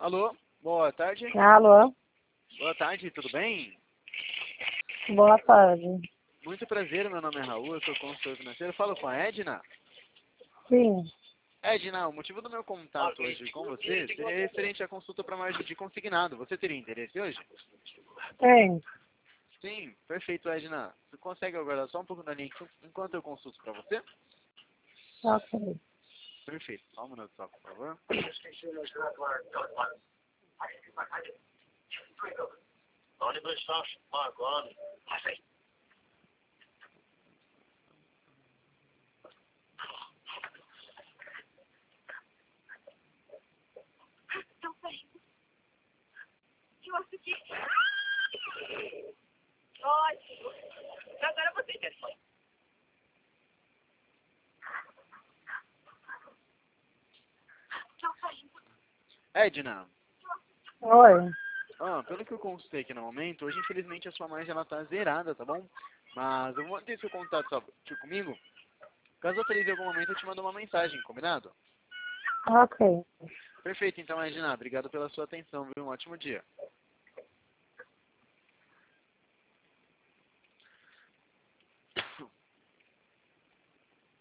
Alô, boa tarde. Alô, Boa tarde, tudo bem? boa tarde. Muito prazer, meu nome é Raul, eu sou consultor financeiro. Falo com a Edna. Sim, Edna, o motivo do meu contato hoje com você seria referente à consulta para margem de consignado. Você teria interesse hoje? tem. Sim, perfeito, Edna. Você consegue aguardar só um pouco na linha enquanto eu consulto para você? Ok. Perfeito, só um minuto só, por favor. Eu acho que... Ótimo. Agora você interfere. Edna, Oi. pelo que eu consultei aqui no momento, hoje infelizmente a sua margem ela tá zerada, tá bom? Mas eu vou manter seu contato só aqui comigo. Caso eu autorize em algum momento, eu te mando uma mensagem, combinado? Ok. Perfeito, então, Edna. Obrigado pela sua atenção, viu? Um ótimo dia.